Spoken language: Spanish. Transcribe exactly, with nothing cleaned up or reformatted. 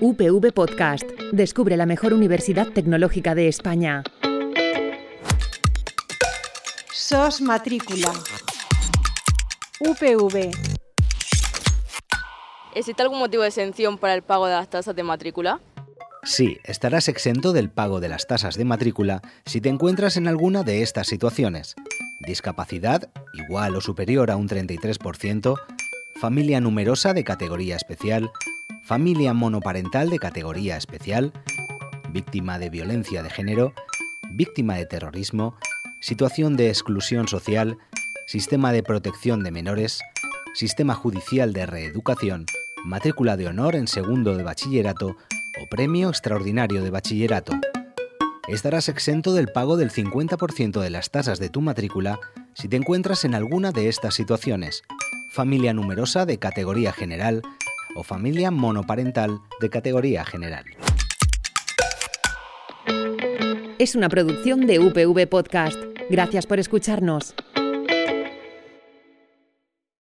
U P V Podcast. Descubre la mejor universidad tecnológica de España. S O S Matrícula. U P V. ¿Existe algún motivo de exención para el pago de las tasas de matrícula? Sí, estarás exento del pago de las tasas de matrícula si te encuentras en alguna de estas situaciones: discapacidad, igual o superior a un treinta y tres por ciento, familia numerosa de categoría especial, familia monoparental de categoría especial, víctima de violencia de género, víctima de terrorismo, situación de exclusión social, sistema de protección de menores, sistema judicial de reeducación, matrícula de honor en segundo de bachillerato o premio extraordinario de bachillerato. Estarás exento del pago del cincuenta por ciento de las tasas de tu matrícula si te encuentras en alguna de estas situaciones: familia numerosa de categoría general o familia monoparental de categoría general. Es una producción de U P V Podcast. Gracias por escucharnos.